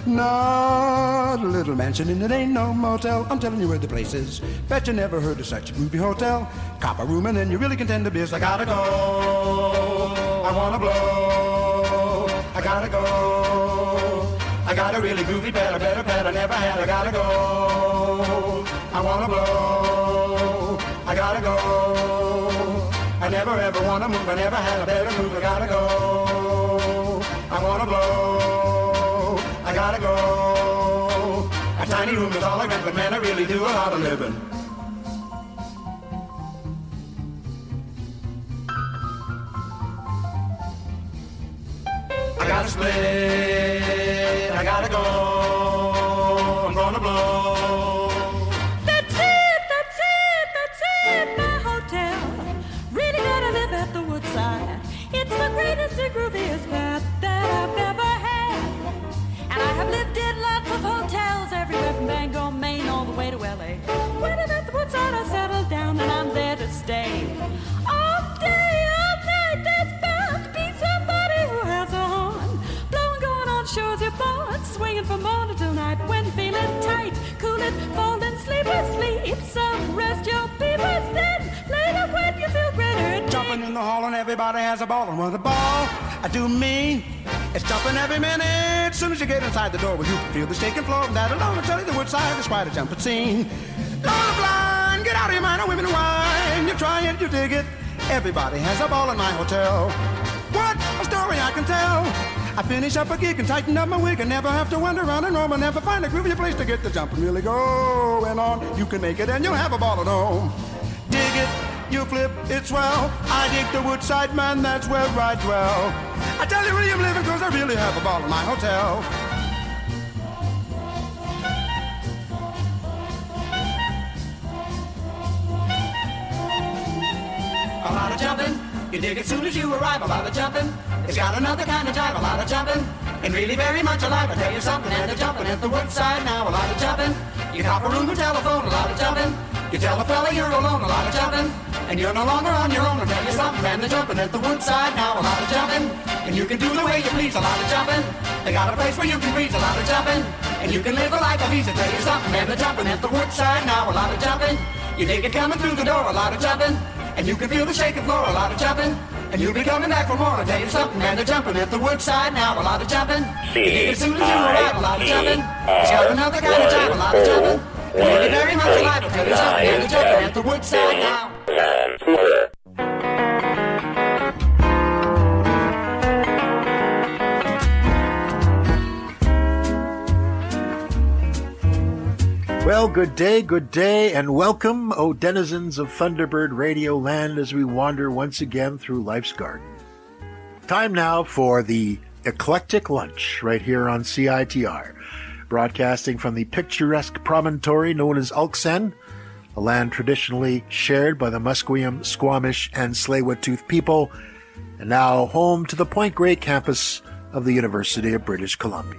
Not a little mansion and it ain't no motel. I'm telling you where the place is. Bet you never heard of such a groovy hotel. Cop a room and then you really can tend to biz. I gotta go. I wanna blow. I gotta go. I got a really groovy bed, a better bed I never had. I gotta go. I wanna blow. I gotta go. I never ever wanna move. I never had a better move. I gotta go. I wanna blow. I gotta go. A tiny room is all I rent, but man, I really do a lot of living. I gotta split, I gotta go, I'm gonna blow. That's it, my hotel. Really gotta live at the Woodside. It's the greatest and grooviest bed that I've ever had. And I have lived in lots of hotels, everywhere from Bangor, Maine, all the way to L.A. When I'm at the Woodside, I settle down and I'm there to stay. All day, all night, there's bound to be somebody who has a horn. Blowing, going on, shows your board, swinging from morning till night. When feeling tight, cool it, fall and sleep. Some rest your peepers, then later when you feel better. Jumping in the hall and everybody has a ball. And with a ball, I do mean it's jumping every minute. As soon as you get inside the door, well, you can feel the shaking floor. And that alone will tell you the Woodside is quite a jumping scene. Lord blind, get out of your mind, women and wine. You try it, you dig it. Everybody has a ball in my hotel. What a story I can tell. I finish up a gig and tighten up my wig and never have to wander around and roam and never find a groovy place to get the jump and really going on. You can make it and you'll have a ball at home. Dig it, you flip, it's swell. I dig the Woodside, man, that's where I dwell. I tell you really I'm living cause I really have a ball in my hotel. A lot of jumping, you dig it soon as you arrive. A lot of jumping, it's got another kind of jive. A lot of jumping, and really very much alive. I tell you something, and they're jumping at the Woodside now. A lot of jumping, you cop a room or telephone. A lot of jumping, you tell a fella you're alone. A lot of jumping, and you're no longer on your own. I tell you something, man, they're jumping at the Woodside now. A lot of jumping, and you can do the way you please. A lot of jumping, they got a place where you can breathe. A lot of jumping, and you can live a life of ease. I tell you something, man, they're jumping at the Woodside now. A lot of jumping, you dig it coming through the door. A lot of jumping, and you can feel the shaking floor. A lot of jumping, and you'll be coming back for more. I tell you something, man, they're jumping at the Woodside now. A lot of jumping, you dig it as soon as you arrive. A lot of jumping, it's got another kind of jive. A lot of jumping, and really very much alive. I tell you something, man, they're jumping at the Woodside now. Well, good day, and welcome, O denizens of Thunderbird Radio Land, as we wander once again through life's garden. Time now for the Eclectic Lunch, right here on CITR, broadcasting from the picturesque promontory known as Ulksen, a land traditionally shared by the Musqueam, Squamish, and Tsleil-Waututh people, and now home to the Point Grey campus of the University of British Columbia.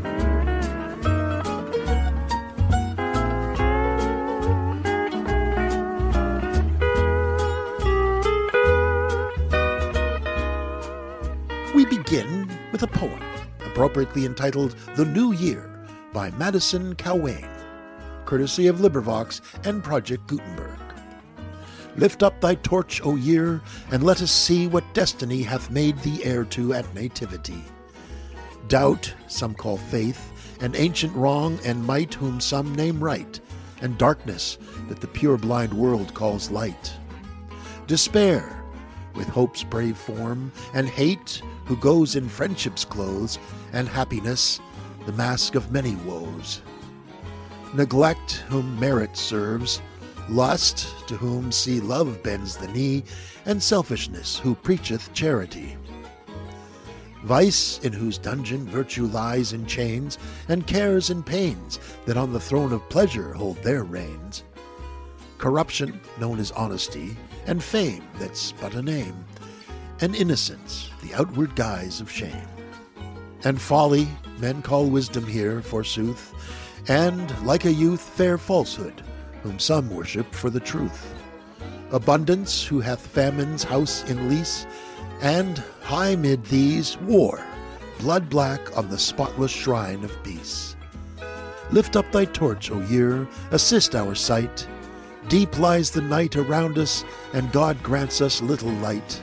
We begin with a poem, appropriately entitled The New Year by Madison Cowayne, courtesy of LibriVox and Project Gutenberg. Lift up thy torch, O year, and let us see what destiny hath made thee heir to at nativity. Doubt, some call faith, and ancient wrong and might whom some name right, and darkness that the pure blind world calls light. Despair, with hope's brave form, and hate, who goes in friendship's clothes, and happiness, the mask of many woes. Neglect, whom merit serves, lust, to whom see love bends the knee, and selfishness, who preacheth charity. Vice, in whose dungeon virtue lies in chains, and cares and pains that on the throne of pleasure hold their reigns. Corruption, known as honesty, and fame, that's but a name, and innocence, the outward guise of shame. And folly, men call wisdom here, forsooth, and, like a youth, fair falsehood, whom some worship for the truth. Abundance, who hath famine's house in lease, and, high mid these, war, blood black on the spotless shrine of peace. Lift up thy torch, O year, assist our sight. Deep lies the night around us, and God grants us little light.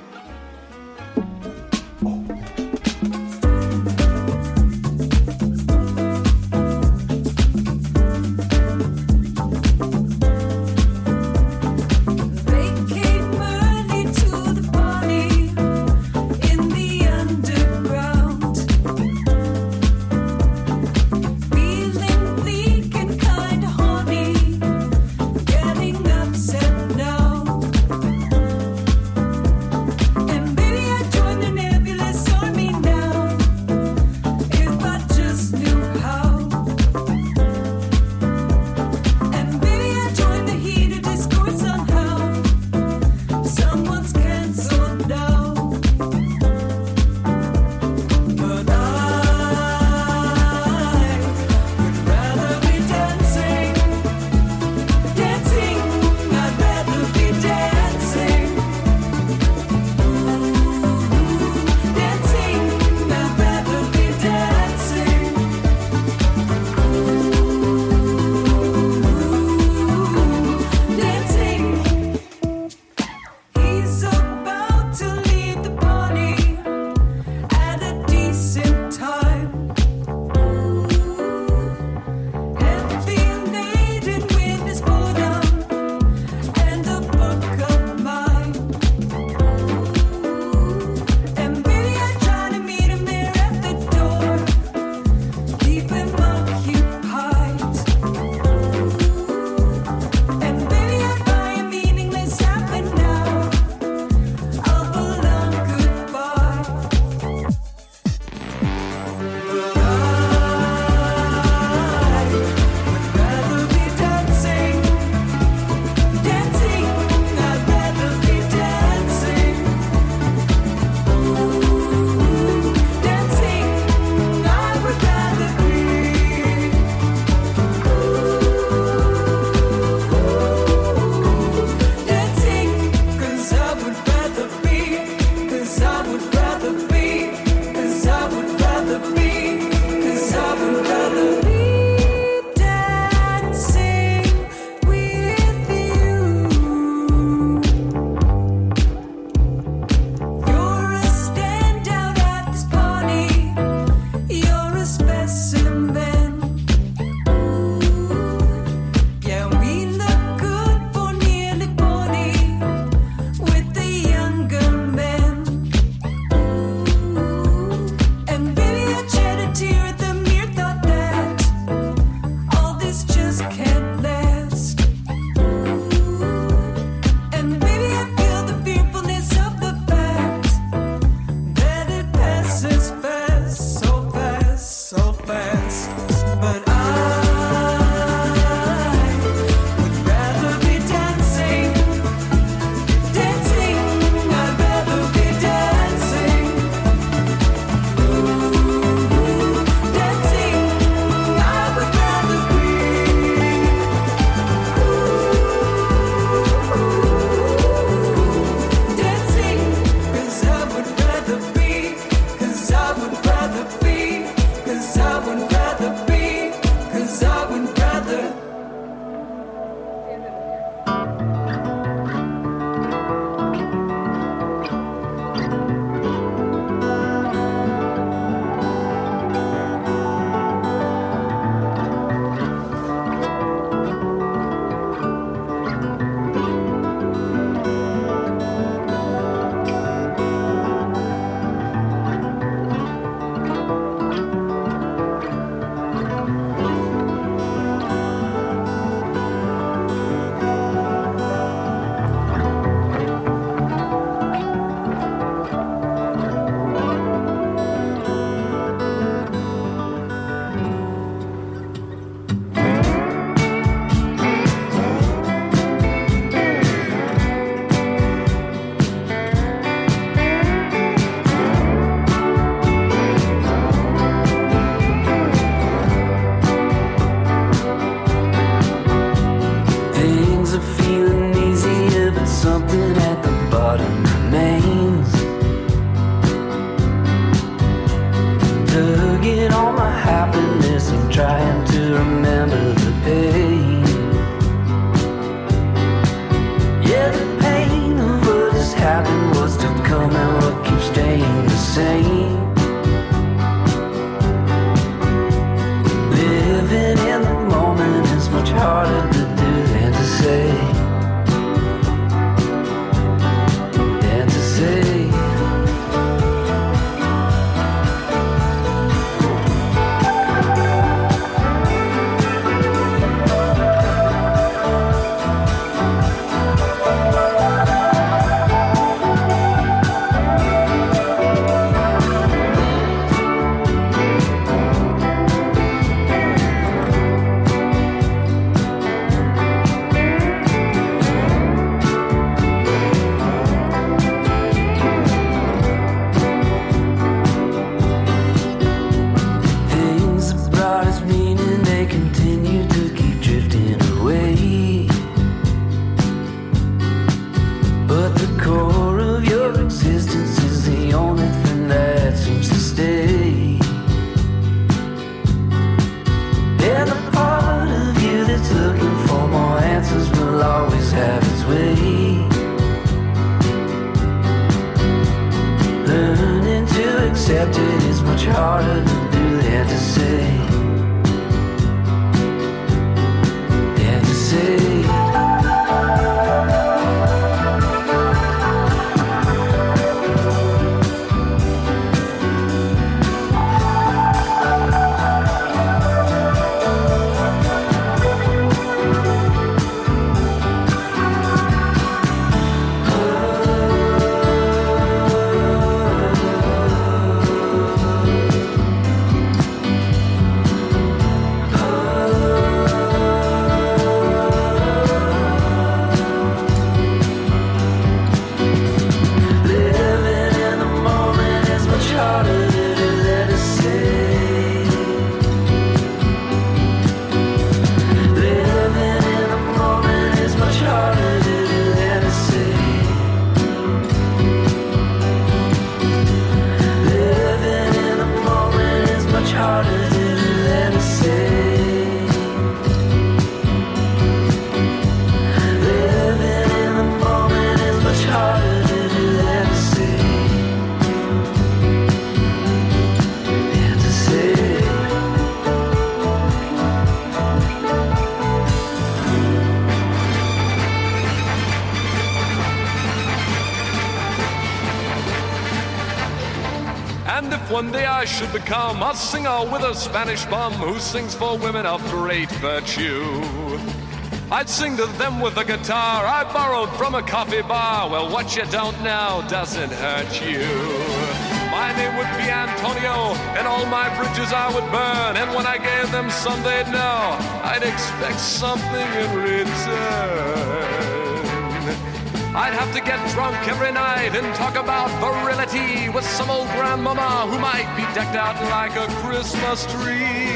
one day I should become a singer with a Spanish bum who sings for women of great virtue. I'd sing to them with a guitar I borrowed from a coffee bar. Well, what you don't know doesn't hurt you. My name would be Antonio, and all my bridges I would burn. And when I gave them some, they'd know I'd expect something in return. I'd have to get drunk every night and talk about virility with some old grandmama who might be decked out like a Christmas tree.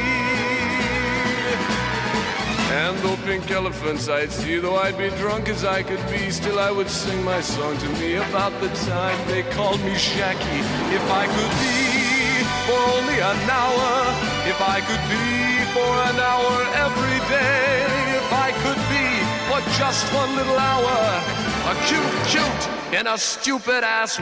And though pink elephants I'd see, though I'd be drunk as I could be, still I would sing my song to me about the time they called me Shacky. If I could be for only an hour, if I could be for an hour every day, if I could be for just one little hour, a cute in a stupid ass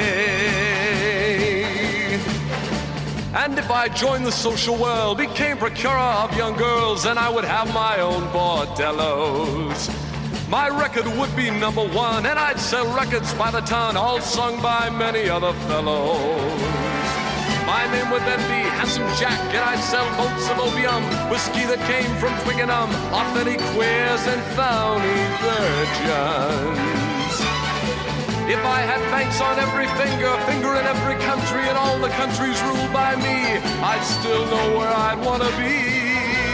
way. And if I joined the social world, became procurer of young girls, then I would have my own bordellos. My record would be number one, and I'd sell records by the ton, all sung by many other fellows. My name would then be Handsome Jack, and I'd sell boats of opium, whiskey that came from Twickenham, authentic queers and phony virgins. If I had banks on every finger in every country, and all the countries ruled by me, I'd still know where I'd want to be.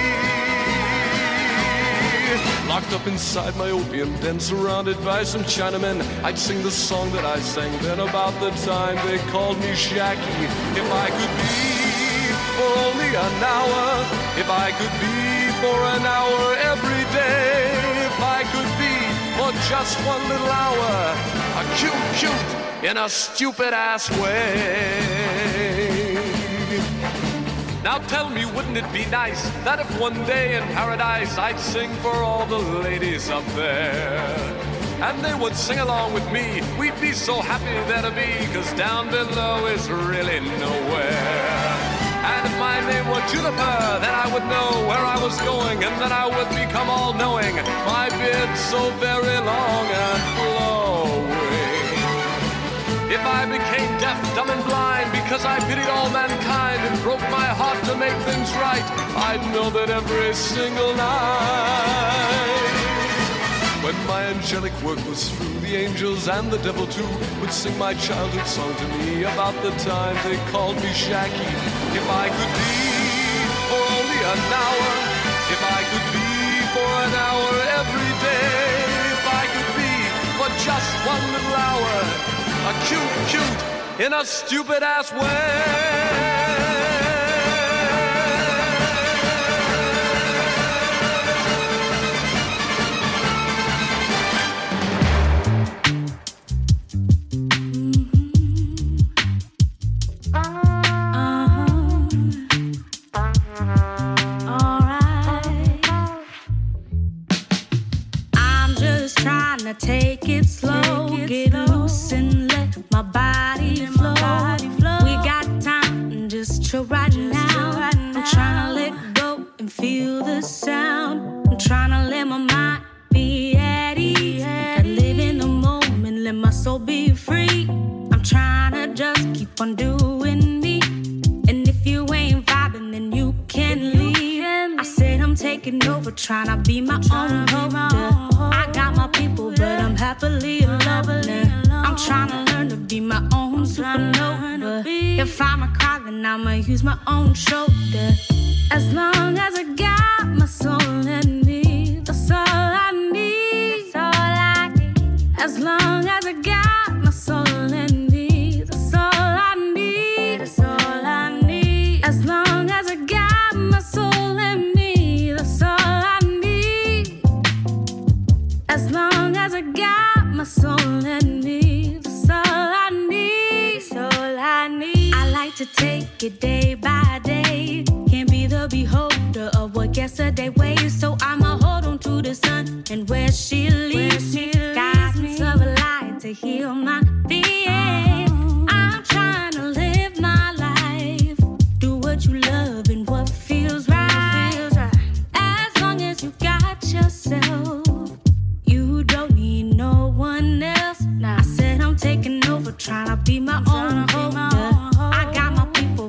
Locked up inside my opium den, surrounded by some Chinamen, I'd sing the song that I sang then about the time they called me Shacky. If I could be for only an hour, if I could be for an hour every day, if I could be for just one little hour, a cute in a stupid ass way. Now tell me, wouldn't it be nice that if one day in paradise I'd sing for all the ladies up there, and they would sing along with me? We'd be so happy there to be, 'cause down below is really nowhere. And if my name were Juniper, then I would know where I was going, and then I would become all-knowing, my beard so very long and flowing. If I became deaf, dumb, and blind because I pitied all mankind and broke my heart to make things right, I'd know that every single night, when my angelic work was through, the angels and the devil too would sing my childhood song to me about the time they called me Shacky. If I could be for only an hour, if I could be for an hour every day, if I could be for just one little hour, a cute in a stupid ass way. Take it slow, get loose and let my body flow. We got time just chill right now. I'm trying to let go and feel the sound. I'm trying to let my mind be at ease. Gotta live in the moment, let my soul be free. I'm trying to just keep on doing me. And if you ain't vibing, then you can leave. I said I'm taking over, trying to be my own holder. I got my people, but I'm happily alone. I'm trying to learn to be my own supernova. If I'm a cry, then I'ma use my own shoulder. As long as I got my soul in me, that's all I need. As long as I got my soul in me, that's all I need. That's all I need. As long as I got my soul in me, that's all I need. As long as I got my soul in me, that's all I need. That's all I need. I like to take it day by day. Can't be the beholder of what yesterday weighs, so I'ma hold on to the sun and where she leads me. Guidance of a light to heal my being. I'm trying to live my life, do what you love and what feels right. As long as you got yourself, you don't need no one else. I said I'm taking over, trying to be my own holder. I got my people,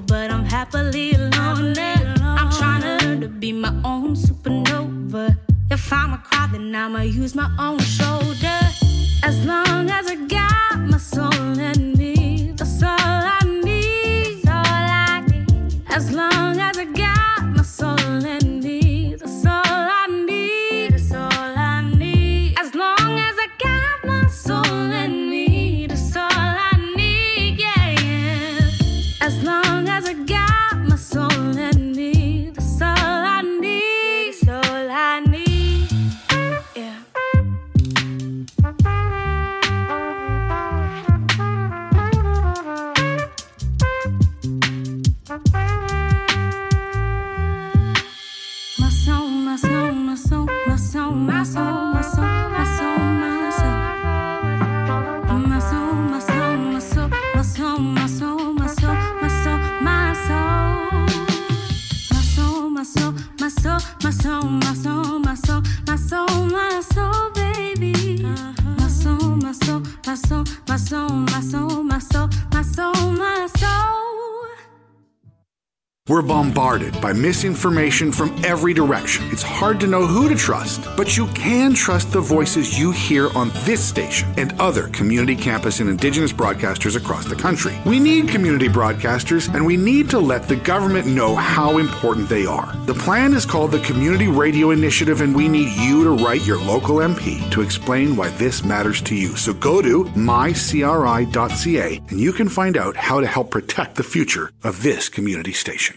be my own supernova. If I'ma cry, then I'ma use my own shoulder. As long as I got my soul in me, that's all I need. That's all I need. As long as I got my soul in me, that's all I need. That's all I need. As long as I got my soul in me, that's all I need. Yeah, yeah. As long as I got my soul in me, that's all I need. That's all I need. Yeah. My soul, my soul, my soul, my soul, my soul, my soul, my soul, my soul. My soul, my soul, my soul, my soul, my soul, my soul, my soul, my soul. My soul, my soul, my soul, my soul, my soul, my soul, my soul, my soul, baby. My soul, my soul, my soul, my soul, my soul, my soul, my soul, my soul. We're bombarded by misinformation from every direction. It's hard to know who to trust, but you can trust the voices you hear on this station and other community campus and Indigenous broadcasters across the country. We need community broadcasters, and we need to let the government know how important they are. The plan is called the Community Radio Initiative, and we need you to write your local MP to explain why this matters to you. So go to mycri.ca, and you can find out how to help protect the future of this community station.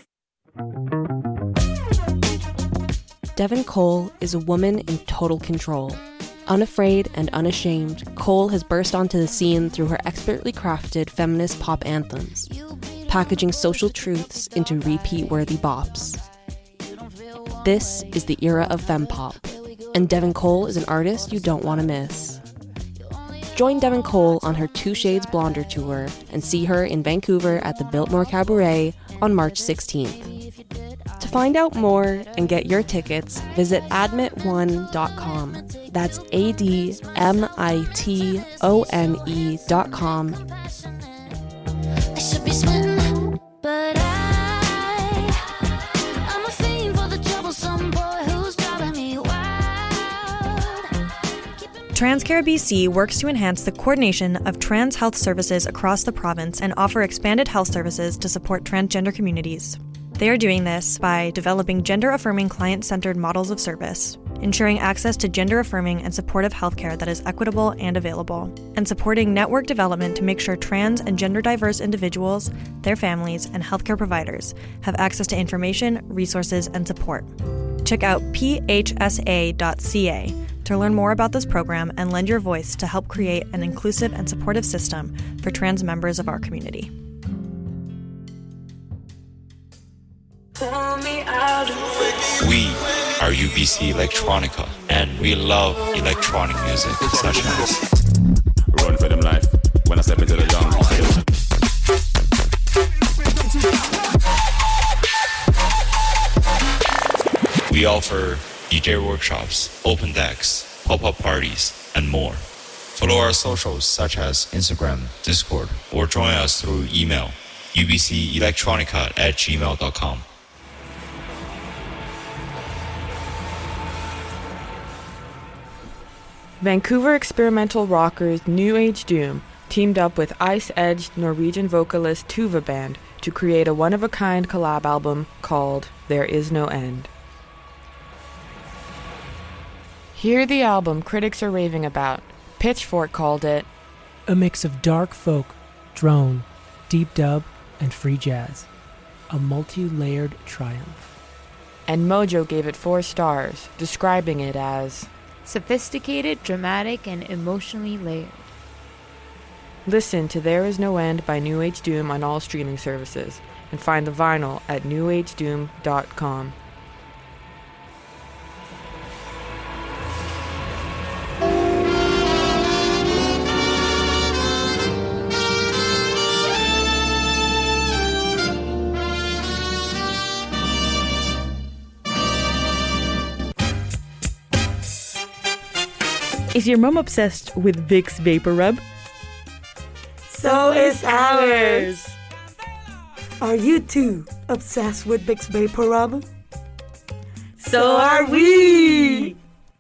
Devin Cole is a woman in total control. Unafraid and unashamed, Cole has burst onto the scene through her expertly crafted feminist pop anthems, packaging social truths into repeat-worthy bops. This is the era of fempop, and Devin Cole is an artist you don't want to miss. Join Devin Cole on her Two Shades Blonder tour and see her in Vancouver at the Biltmore Cabaret on March 16th. To find out more and get your tickets, visit admit1.com. That's ADMITONE.com. I should be sweating, but I'm a fiend for the troublesome boy who's driving me wild. TransCare BC works to enhance the coordination of trans health services across the province and offer expanded health services to support transgender communities. They are doing this by developing gender-affirming client-centered models of service, ensuring access to gender-affirming and supportive healthcare that is equitable and available, and supporting network development to make sure trans and gender-diverse individuals, their families, and healthcare providers have access to information, resources, and support. Check out phsa.ca to learn more about this program and lend your voice to help create an inclusive and supportive system for trans members of our community. We are UBC Electronica, and we love electronic music such as Run for them life when I step into the jungle. We offer DJ workshops, open decks, pop-up parties, and more. Follow our socials such as Instagram, Discord, or join us through email ubcelectronica@gmail.com. Vancouver experimental rockers New Age Doom teamed up with ice-edged Norwegian vocalist Tuva Band to create a one-of-a-kind collab album called There Is No End. Hear the album critics are raving about. Pitchfork called it a mix of dark folk, drone, deep dub, and free jazz. A multi-layered triumph. And Mojo gave it 4 stars, describing it as sophisticated, dramatic, and emotionally layered. Listen to There Is No End by New Age Doom on all streaming services, and find the vinyl at newagedoom.com. Is your mom obsessed with Vicks Vapor Rub? So is ours. Are you too obsessed with Vicks Vapor Rub? So are we!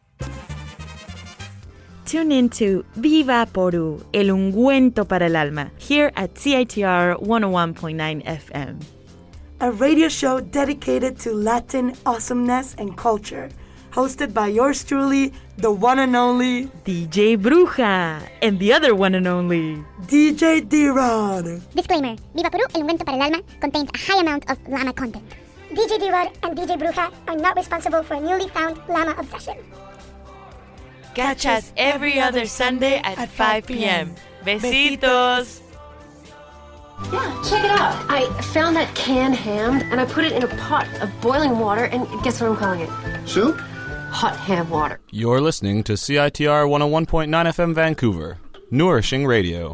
Tune in to Viva Poru, el ungüento para el alma, here at CITR 101.9 FM. A radio show dedicated to Latin awesomeness and culture. Hosted by yours truly, the one and only DJ Bruja, and the other one and only DJ D-Rod. Disclaimer, Viva Peru, el ungüento para el alma, contains a high amount of llama content. DJ D-Rod and DJ Bruja are not responsible for a newly found llama obsession. Catch us every other Sunday at 5 p.m. Besitos! Yeah, check it out. I found that canned ham and I put it in a pot of boiling water, and guess what I'm calling it? Soup? Hot ham water. You're listening to CITR 101.9 FM Vancouver, nourishing radio.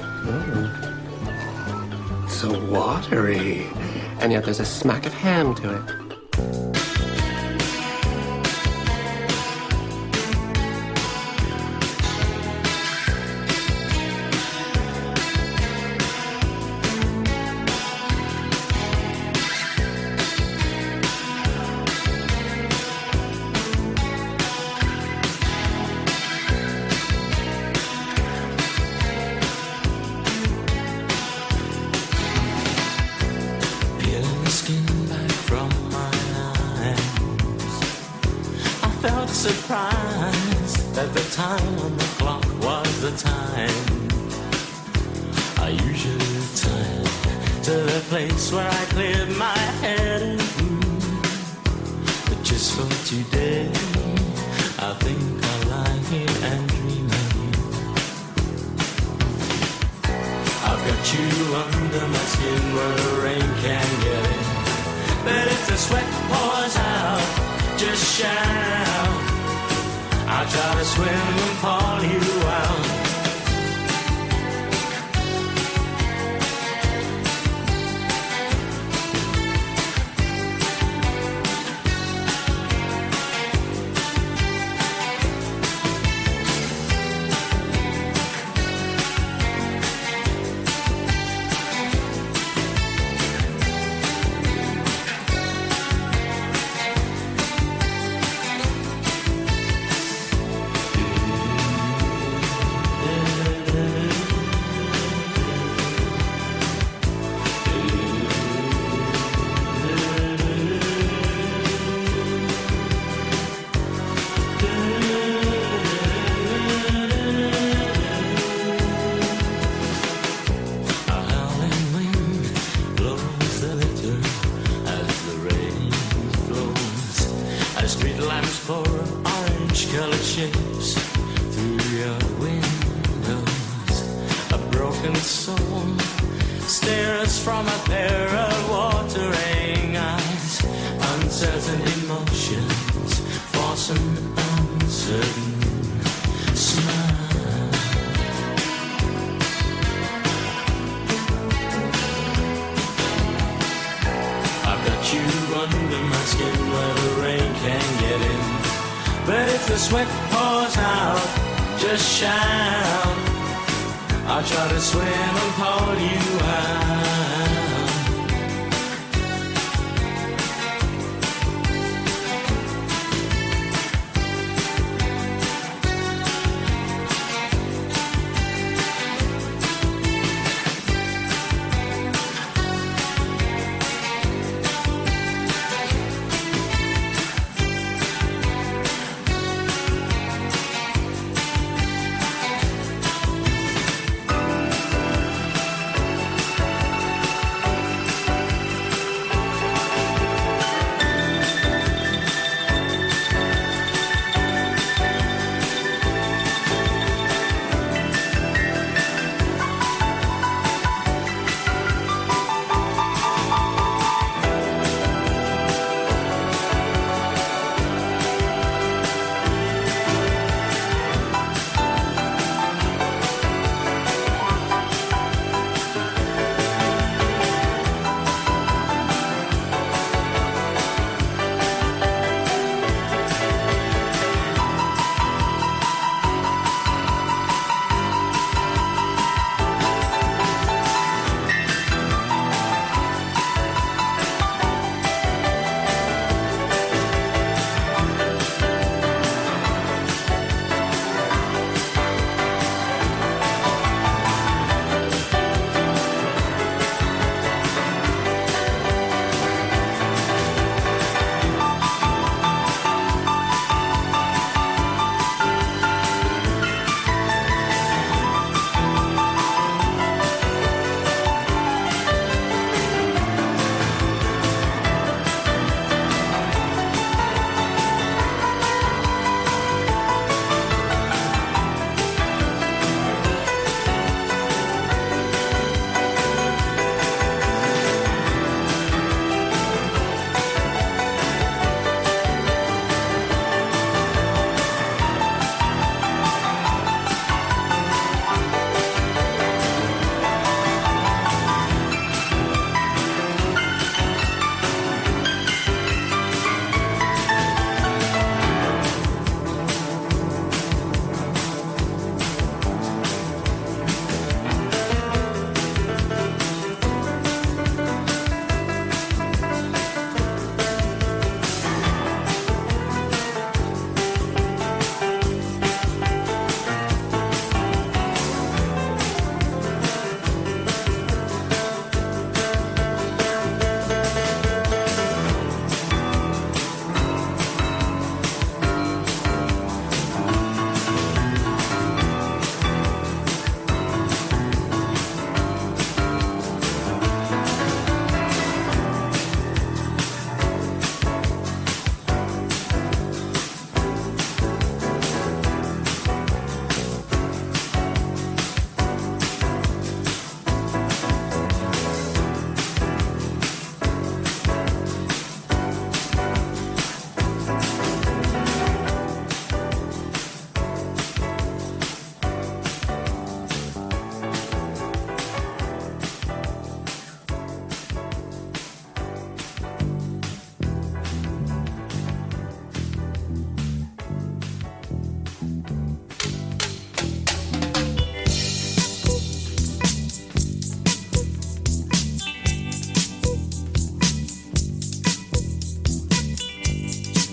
So watery. And yet there's a smack of ham to it. Surprised that the time on the clock was the time I usually turn to the place where I cleared my head. But just for today, I think I'll lie here and dream of you. I've got you under my skin where the rain can't get in, but if the sweat pours out, just shout. I'll try to swim and pull you out.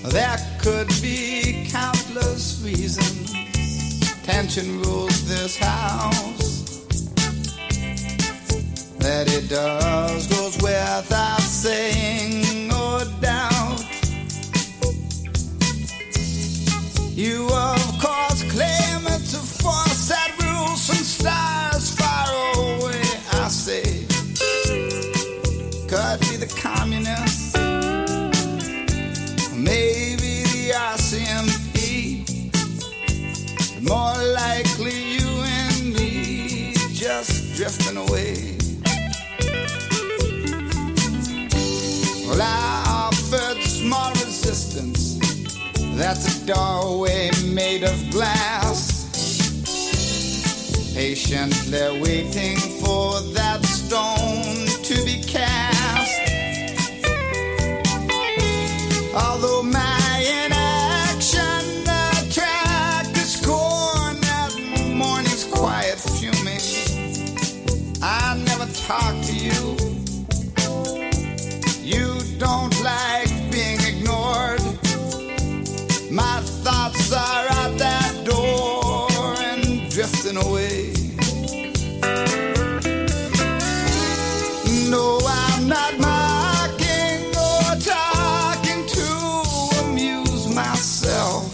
There could be countless reasons. Tension rules this house. That it does goes without saying or doubt. You of course claim it to force that rules from stars far away. I say, could be the communists, maybe the RCMP, but more likely you and me just drifting away. Well, I offered small resistance. That's a doorway made of glass, patiently waiting for that stone to be cast. Although my inaction attracts scorn, that morning's quiet fuming, I never talk to you. You don't like being ignored. My thoughts are out that door and drifting away. No, I'm not mocking or talking to amuse myself.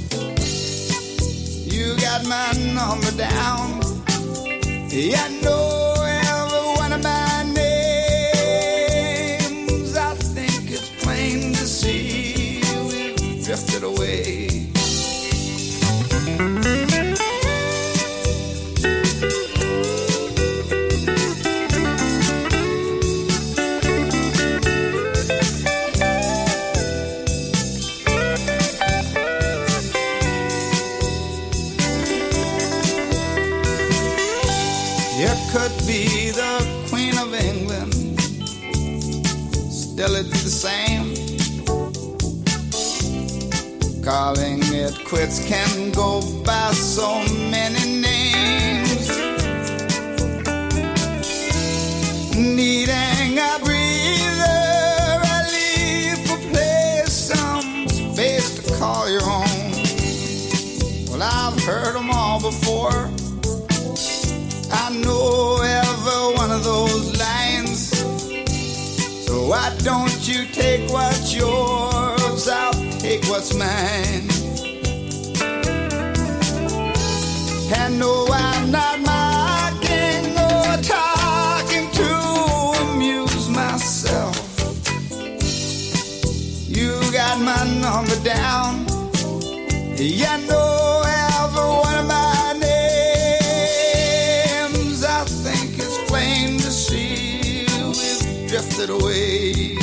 You got my number down. Yeah, I know every one of my names. I think it's plain to see we've drifted away. You could be the Queen of England, still it's the same. Calling it quits can go by so many names. Needing a breather, a leave a place, some space to call your own. Well, I've heard them all before. I know every one of those lines. So why don't you take what's yours, I'll take what's mine. And no, I'm not mocking or talking to amuse myself. You got my number down. Yeah, I know every one of my names. I think it's plain to see we've drifted away.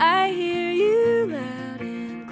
I hear you loud and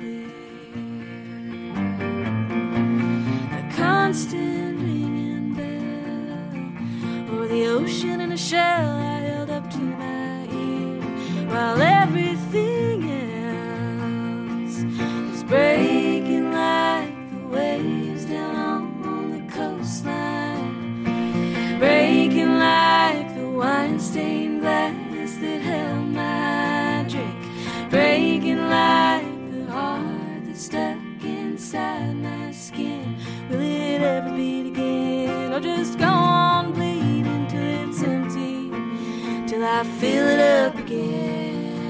clear. The constant ringing bell, or the ocean in a shell I held up to my ear, while everything else is breaking like the waves down on the coastline, breaking like the wine-stained glass that held my drink, breaking like the heart that's stuck inside my skin. Will it ever beat again, or just go on bleeding till it's empty, till I fill it up again?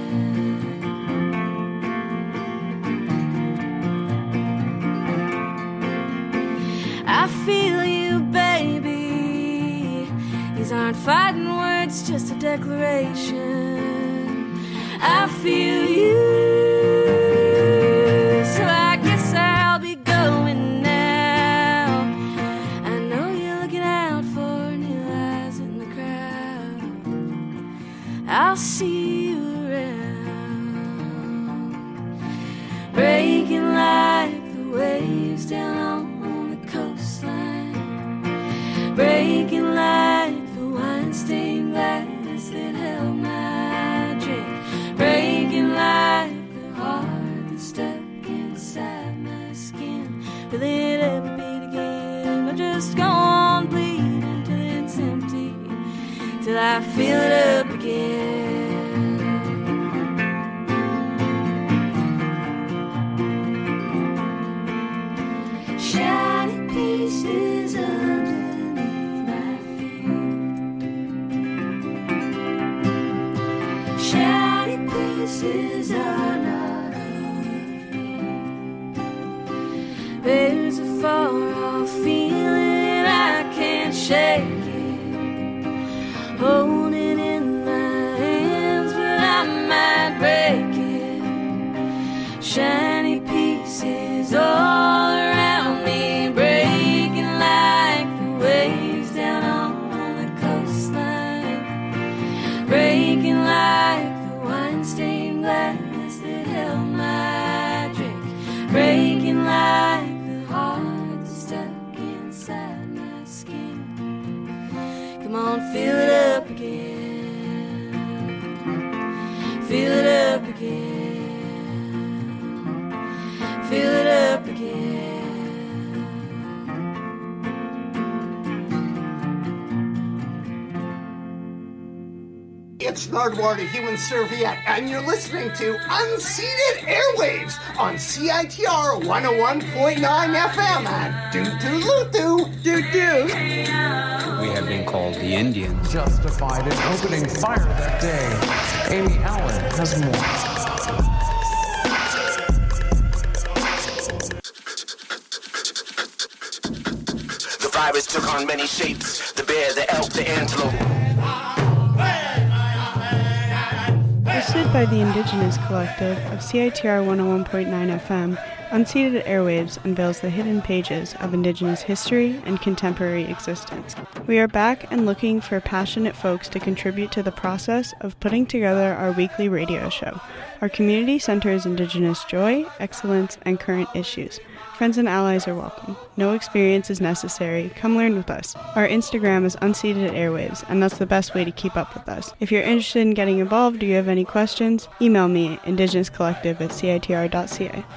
I feel you, baby. These aren't fighting words, just a declaration. I feel you, so I guess I'll be going now. I know you're looking out for new eyes in the crowd. I'll see you around, breaking like the waves down on the coastline, breaking like the wine-stained glass that held my drink, breaking like the heart that's stuck inside my skin. Will it ever beat again, or just go on bleeding till it's empty, till I fill it up again? Shiny pieces underneath my feet. Shiny pieces are not of me. There's a far-off feeling I can't shake it, hold it in my hands, but I might break it. Shiny pieces all around me, breaking like the waves down on the coastline, breaking like the wine-stained glass that held my drink, breaking like the heart that's stuck inside my skin. Come on, fill it up again, fill it up again, fill it up again. It's Nardwuar, Human Serviette, and you're listening to Unceded Airwaves on CITR 101.9 FM and doo-doo-loo-doo. We have been called the Indians. Justified in opening fire that day. Amy Allen has more. The virus took on many shapes. The bear, the elk, the antelope. Hosted by the Indigenous Collective of CITR 101.9 FM, Unceded Airwaves unveils the hidden pages of Indigenous history and contemporary existence. We are back and looking for passionate folks to contribute to the process of putting together our weekly radio show. Our community centers Indigenous joy, excellence, and current issues. Friends and allies are welcome. No experience is necessary. Come learn with us. Our Instagram is Unceded Airwaves, and that's the best way to keep up with us. If you're interested in getting involved or you have any questions, email me at indigenouscollective@citr.ca.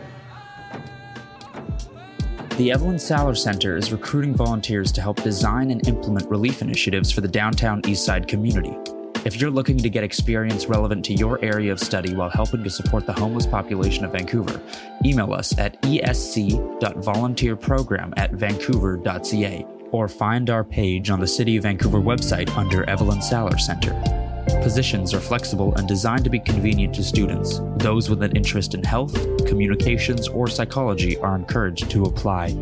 The Evelyn Saller Center is recruiting volunteers to help design and implement relief initiatives for the downtown Eastside community. If you're looking to get experience relevant to your area of study while helping to support the homeless population of Vancouver, email us at esc.volunteerprogram@vancouver.ca or find our page on the City of Vancouver website under Evelyn Saller Center. Positions are flexible and designed to be convenient to students. Those with an interest in health, communications, or psychology are encouraged to apply.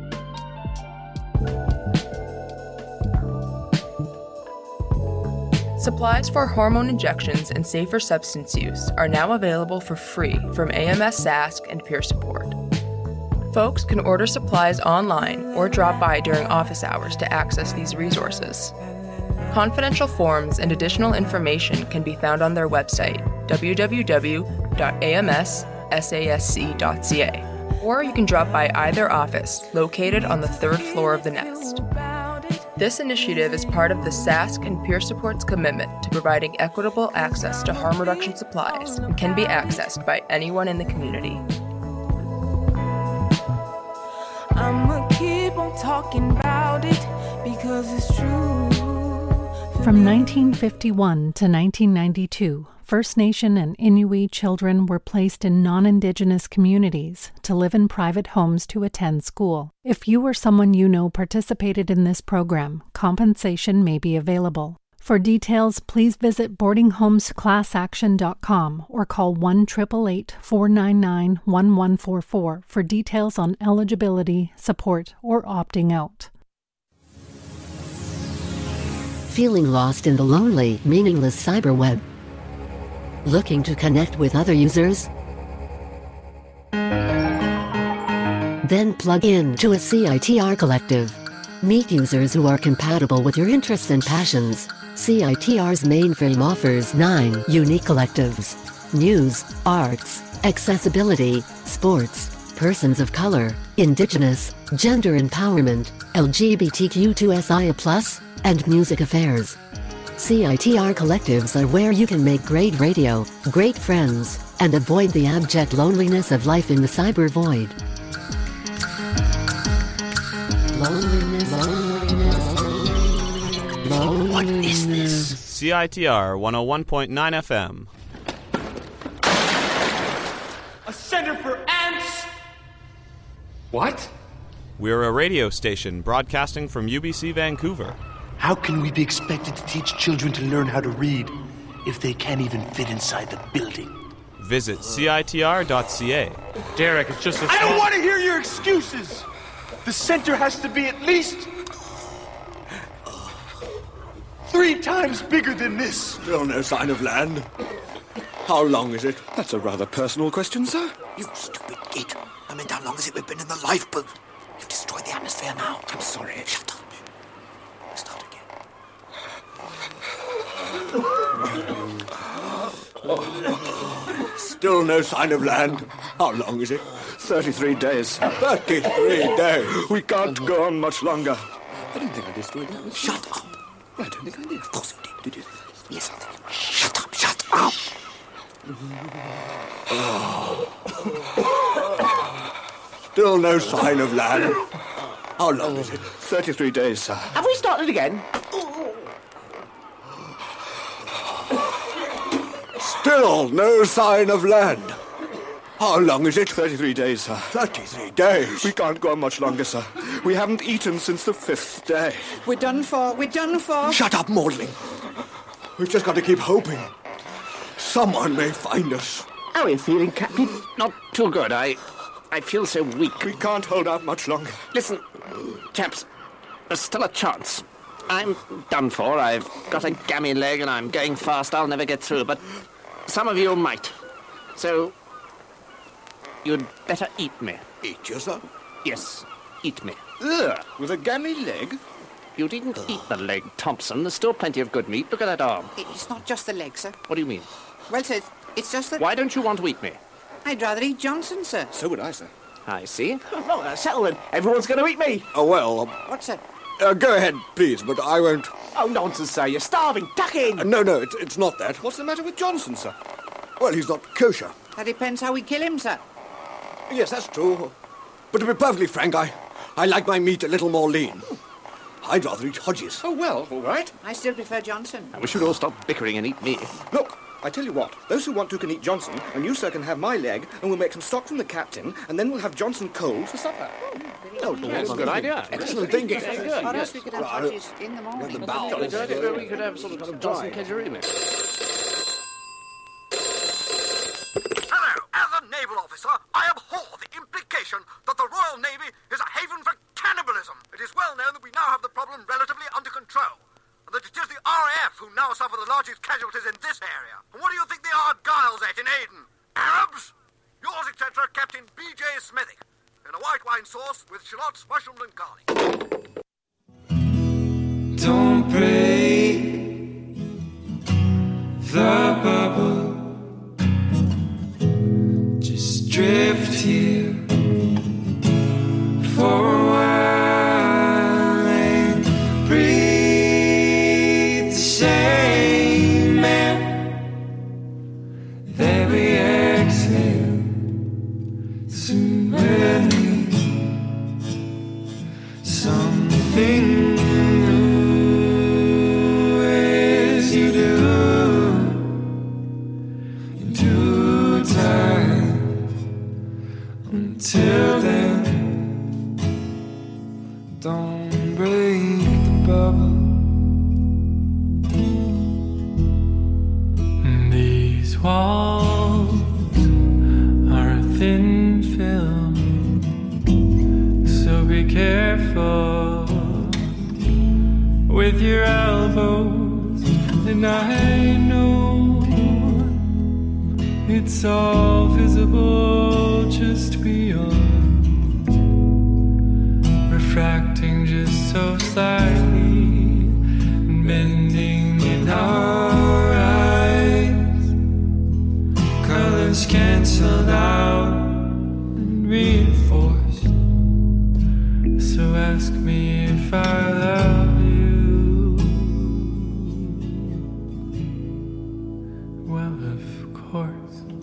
Supplies for hormone injections and safer substance use are now available for free from AMS Sask and Peer Support. Folks can order supplies online or drop by during office hours to access these resources. Confidential forms and additional information can be found on their website, www.amssasc.ca. Or you can drop by either office, located on the 3rd floor of the Nest. This initiative is part of the SASC and Peer Support's commitment to providing equitable access to harm reduction supplies and can be accessed by anyone in the community. I'ma keep on talking about it because it's true. From 1951 to 1992, First Nation and Inuit children were placed in non-Indigenous communities to live in private homes to attend school. If you or someone you know participated in this program, compensation may be available. For details, please visit boardinghomesclassaction.com or call 1-888-499-1144 for details on eligibility, support, or opting out. Feeling lost in the lonely, meaningless cyberweb? Looking to connect with other users? Then plug in to a CITR collective. Meet users who are compatible with your interests and passions. CITR's mainframe offers 9 unique collectives: news, arts, accessibility, sports, persons of color, indigenous, gender empowerment, LGBTQ2SIA+, and music affairs. CITR collectives are where you can make great radio, great friends, and avoid the abject loneliness of life in the cyber void. Loneliness. What is this? CITR 101.9 FM. A center for ants? What? We're a radio station broadcasting from UBC Vancouver. How can we be expected to teach children to learn how to read if they can't even fit inside the building? Visit CITR.ca. Derek, it's just a... I don't want to hear your excuses! The center has to be at least 3 times bigger than this. Still no sign of land. How long is it? That's a rather personal question, sir. You stupid git. I meant, how long has it been in the lifeboat? You've destroyed the atmosphere now. I'm sorry. Shut up. Start again. Still no sign of land. How long is it? 33 days. 33 days. We can't go on much longer. I don't think I destroyed that. Shut up. I don't think I did. Of course you did. Did you? Yes, I did. Shut up. Shut up. Still no sign of land. How long is it? 33 days, sir. Have we started again? Still no sign of land. How long is it? 33 days, sir. 33 days? We can't go on much longer, sir. We haven't eaten since the 5th day. We're done for. We're done for. Shut up, Maudling. We've just got to keep hoping. Someone may find us. How are you feeling, Captain? Not too good. I feel so weak. We can't hold out much longer. Listen, chaps, there's still a chance. I'm done for. I've got a gammy leg and I'm going fast. I'll never get through, but some of you might. So, you'd better eat me. Eat you, sir? Yes, eat me. Ugh, with a gammy leg? You didn't eat the leg, Thompson. There's still plenty of good meat. Look at that arm. It's not just the leg, sir. What do you mean? Well, sir, it's just that... Why don't you want to eat me? I'd rather eat Johnson, sir. So would I, sir. I see. Well, settle it. Everyone's going to eat me. Oh, well... What's that? Go ahead, please, but I won't... Oh, nonsense, sir. You're starving. Duck in. No, it's not that. What's the matter with Johnson, sir? Well, he's not kosher. That depends how we kill him, sir. Yes, that's true. But to be perfectly frank, I like my meat a little more lean. I'd rather eat Hodges. Oh, well, all right. I still prefer Johnson. And we should all stop bickering and eat me. Look, I tell you what. Those who want to can eat Johnson, and you, sir, can have my leg, and we'll make some stock from the captain, and then we'll have Johnson cold for supper. Oh, that's a good idea. Excellent thinking. Very good. Or else we could have Hodges in the morning. The bowels. We could have some kind of Johnson Kedgerine. Hello. As a naval officer, I abhor the implication that the Royal Navy is a haven for cannibalism. It is well known that we now have the problem relatively under control, and that it is the RAF who now suffer the largest casualties in this area. And what do you think they are Giles at in Aden? Arabs? Yours, etc., Captain B.J. Smithy, in a white wine sauce with shallots, mushrooms, and garlic. Don't break the bubble. Until then, don't break the bubble. These walls are a thin film, so be careful with your elbows. And I know it's all visible just beyond, refracting just so slightly and bending in our eyes. Colors canceled out and reinforced. So ask me if I love you. Well, of course.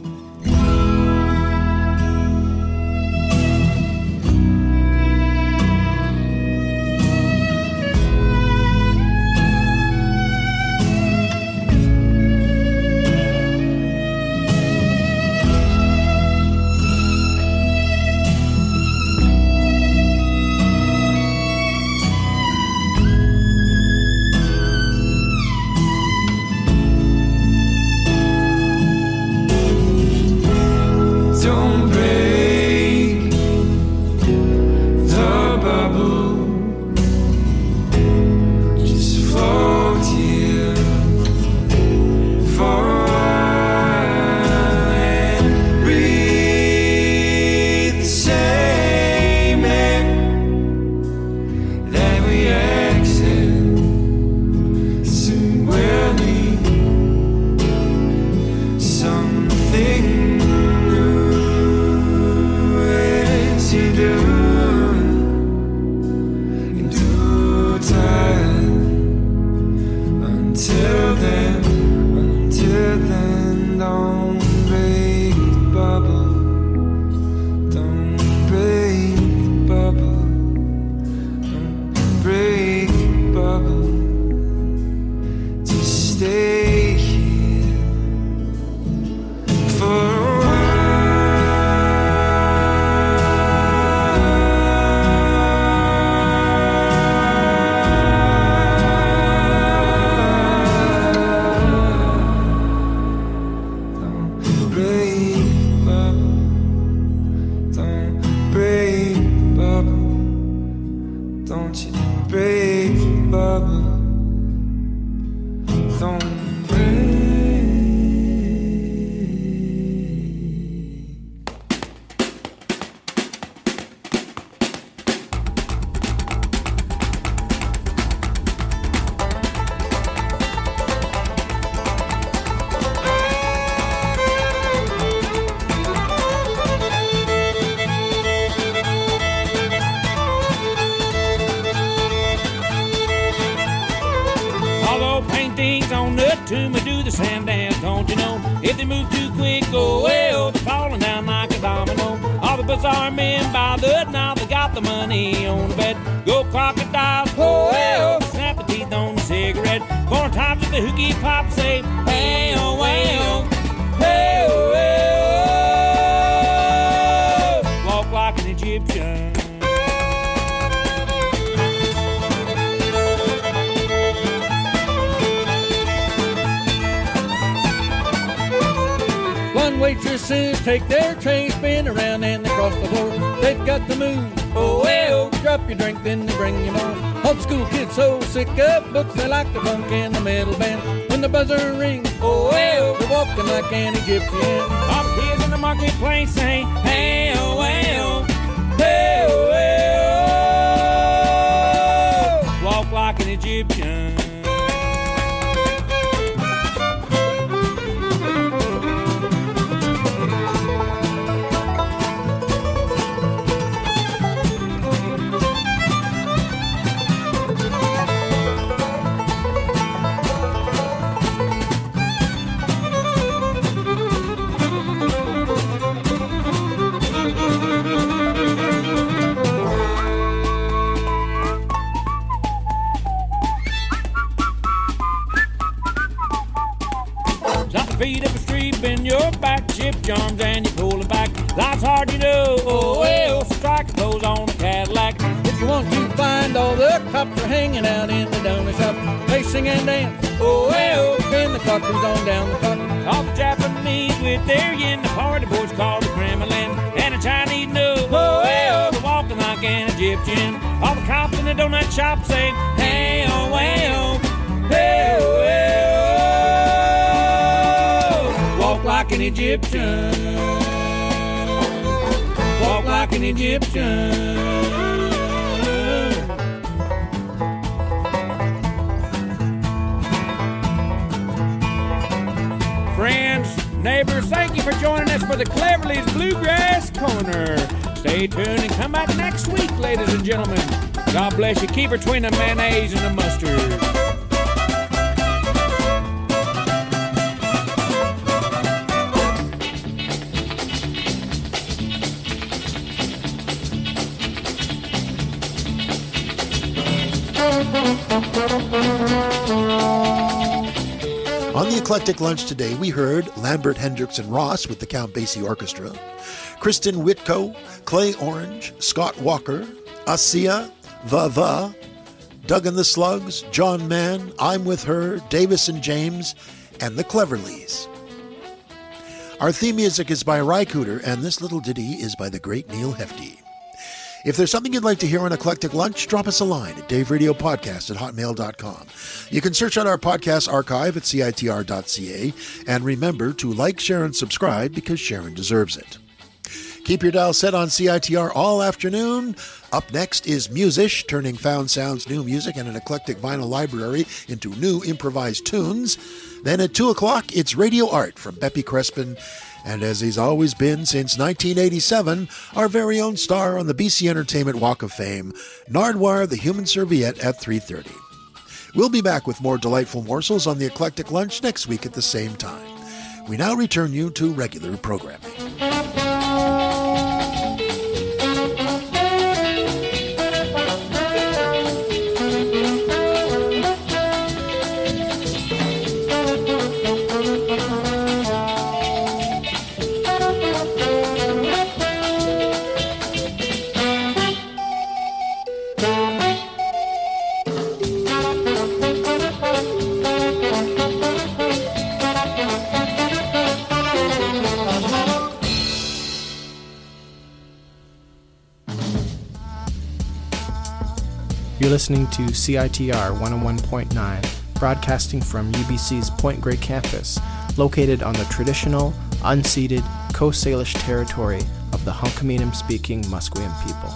Waitresses take their trays, spin around and they cross the floor. They've got the move, oh, hey, oh. Drop your drink, then they bring you more. All the school kids so sick of books, they like the funk and the metal band. When the buzzer rings, oh, hey, oh. They're walking like an Egyptian. All the kids in the marketplace say, hey, oh, hey, oh. Hey, oh, hey, oh. Walk like an Egyptian. feet up a street, bend your back, shift your arms and you pull it back. Life's hard, you know. Oh, well, strike a pose on a Cadillac. If you want to find all the cops are hanging out in the donut shop, they sing and dance. Oh, well, then the clock comes on down the clock. All the Japanese with their yen, the party boys called the Kremlin, and the Chinese know. Oh, well, they're walking like an Egyptian. All the cops in the donut shop say, hey, oh, well, hey, oh, well. Walk like an Egyptian. Walk like an Egyptian. Friends, neighbors, thank you for joining us for the Cleverly's Bluegrass Corner. Stay tuned and come back next week, ladies and gentlemen. God bless you. Keep between the mayonnaise and the mustard. On the Eclectic Lunch today, we heard Lambert Hendrickson Ross with the Count Basie Orchestra, Kristen Whitko, Clay Orange, Scott Walker, Asia, The, Doug and the Slugs, John Mann, I'm With Her, Davis and James, and the Cleverleys. Our theme music is by Ry Cooder, and this little ditty is by the great Neil Hefti. If there's something you'd like to hear on Eclectic Lunch, drop us a line at daveradiopodcast@hotmail.com. You can search out our podcast archive at CITR.ca, and remember to like, share, and subscribe because Sharon deserves it. Keep your dial set on CITR all afternoon. Up next is Musish, turning Found Sound's new music and an eclectic vinyl library into new improvised tunes. Then at 2 o'clock, it's Radio Art from Beppy Crespin. And as he's always been since 1987, our very own star on the BC Entertainment Walk of Fame, Nardwuar the Human Serviette at 3:30. We'll be back with more delightful morsels on the Eclectic Lunch next week at the same time. We now return you to regular programming. You're listening to CITR 101.9, broadcasting from UBC's Point Grey campus, located on the traditional, unceded Coast Salish territory of the Hunkaminam-speaking Musqueam people.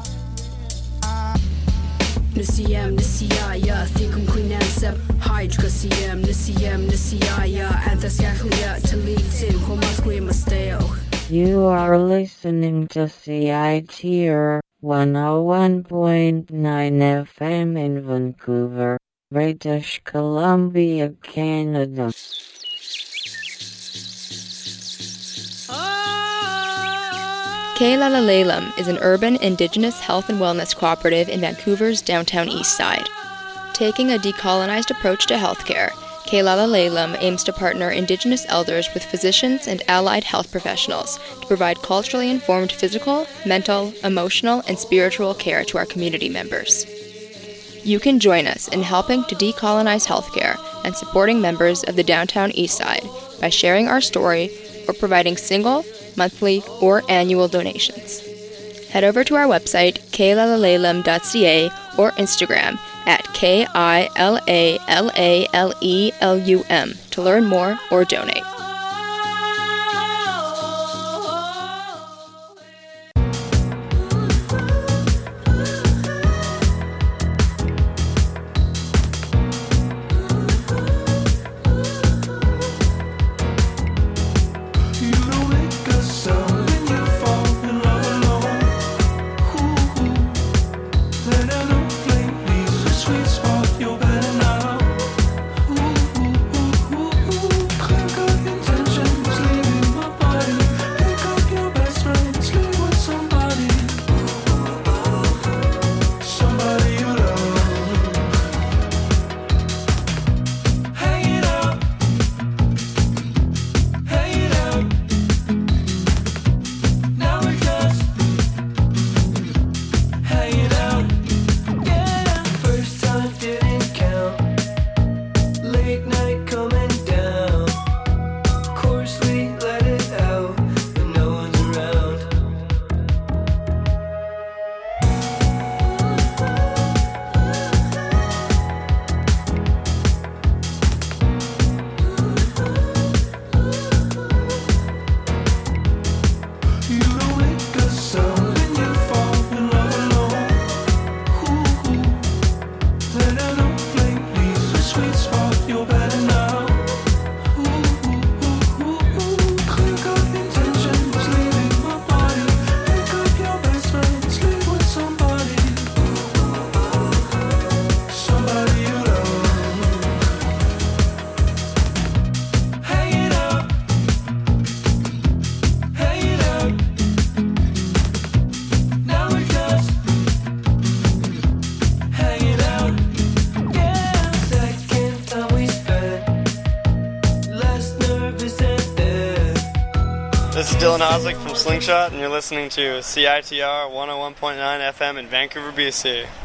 Nisiyam, Nisiyaya, Thikum Queenansep, Hydra Siyam, Nisiyam, Nisiyaya, Anthascaclia, Talitim, Homasqueam Masteo. You are listening to CITR 101.9 FM in Vancouver, British Columbia, Canada. Keilala Laylam is an urban Indigenous health and wellness cooperative in Vancouver's downtown east side. Taking a decolonized approach to healthcare, Keilala Laylam aims to partner Indigenous elders with physicians and allied health professionals to provide culturally informed physical, mental, emotional, and spiritual care to our community members. You can join us in helping to decolonize healthcare and supporting members of the downtown east side by sharing our story or providing single, monthly, or annual donations. Head over to our website, keilalalelum.ca, or Instagram at KILALALELUM to learn more or donate. Sweet spot, you're better now. Ooh, ooh, ooh, ooh. This is Dylan Oslick from Slingshot, and you're listening to CITR 101.9 FM in Vancouver, BC.